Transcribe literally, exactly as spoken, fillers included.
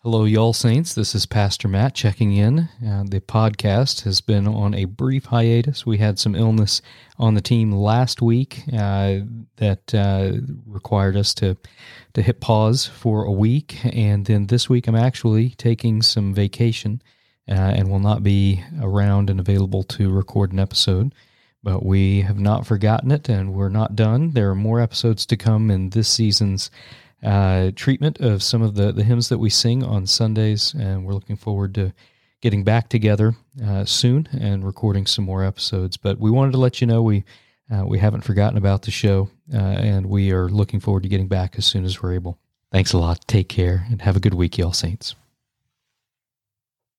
Hello, y'all saints. This is Pastor Matt checking in. Uh, the podcast has been on a brief hiatus. We had some illness on the team last week uh, that uh, required us to, to hit pause for a week. And then this week I'm actually taking some vacation uh, and will not be around and available to record an episode. But we have not forgotten it, and we're not done. There are more episodes to come in this season's Uh, treatment of some of the, the hymns that we sing on Sundays, and we're looking forward to getting back together uh, soon and recording some more episodes. But we wanted to let you know we uh, we haven't forgotten about the show, uh, and we are looking forward to getting back as soon as we're able. Thanks a lot. Take care, and have a good week, y'all saints.